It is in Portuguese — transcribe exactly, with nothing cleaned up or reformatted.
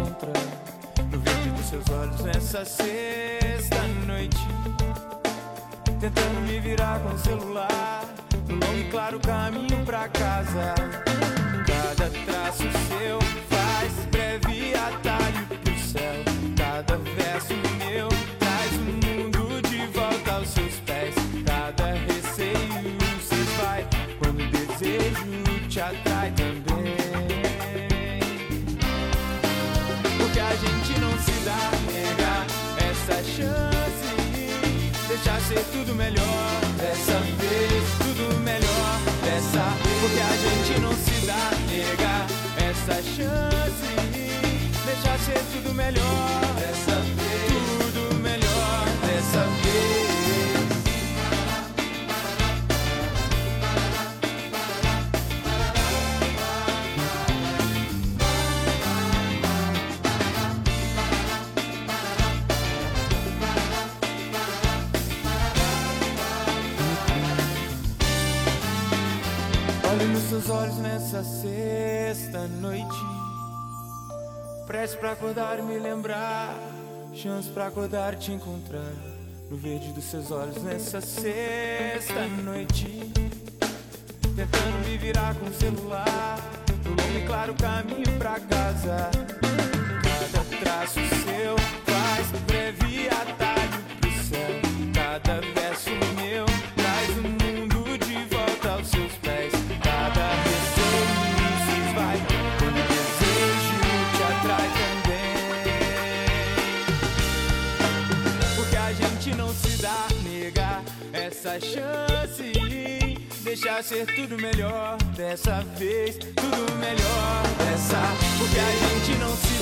encontrar no verde dos seus olhos nessa sexta noite, tentando me virar com o celular no longo e claro caminho pra casa. Cada traço seu faz breve atalho pro céu. Cada verso meu traz o mundo de volta aos seus pés. Cada receio se vai quando o desejo te atrai também. Porque a gente não se dá, nega, essa chance. Deixar ser tudo melhor, dessa vez tudo melhor, dessa. Porque a gente não se dá, nega, essa chance. Deixar ser tudo melhor, dessa vez tudo melhor, dessa vez. Olho nos seus olhos nessa sexta noite, prece pra acordar e me lembrar, chance pra acordar e te encontrar no verde dos seus olhos nessa sexta noite, tentando me virar com o celular no longo e claro caminho pra casa. Cada traço seu faz breve atalho pro céu. Cada verso meu traz o mundo de volta aos seus pés. Cada receio se esvai quando o desejo te atrai também. Porque a gente não se dá, nega, essa chance. Deixar ser tudo melhor, dessa vez tudo melhor, dessa. Porque a gente não se